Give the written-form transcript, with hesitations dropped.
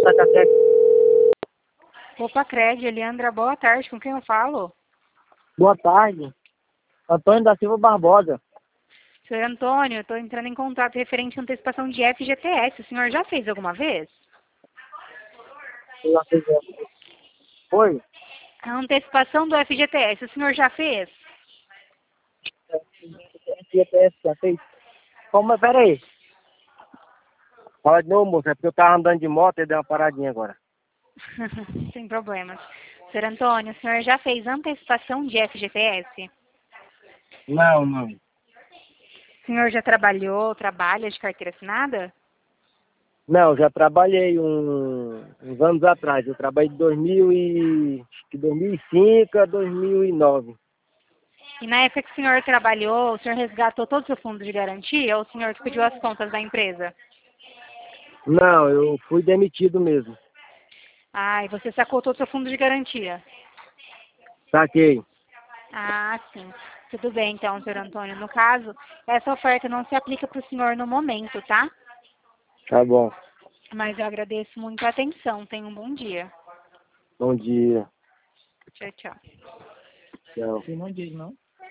da Cateca. Opa, Cred, Eliandra, boa tarde, com quem eu falo? Boa tarde. Antônio da Silva Barbosa. Senhor Antônio, eu estou entrando em contato referente à antecipação de FGTS. O senhor já fez alguma vez? Eu já fiz. Foi? A antecipação do FGTS, o senhor já fez? FGTS, já fez? Como, peraí. Fala de novo, moça. É porque eu tava andando de moto e dei uma paradinha agora. Sem problemas. Senhor Antônio, o senhor já fez antecipação de FGTS? Não, não. O senhor já trabalha de carteira assinada? Não, já trabalhei uns anos atrás. Eu trabalhei de 2005 a 2009. E na época que o senhor trabalhou, o senhor resgatou todo o seu fundo de garantia ou o senhor que pediu as contas da empresa? Não, eu fui demitido mesmo. Ah, e você sacou todo o seu fundo de garantia? Saquei. Ah, sim. Tudo bem, então, senhor Antônio. No caso, essa oferta não se aplica para o senhor no momento, tá? Tá bom. Mas eu agradeço muito a atenção. Tenha um bom dia. Bom dia. Tchau, tchau. Tchau. Você não diz, não?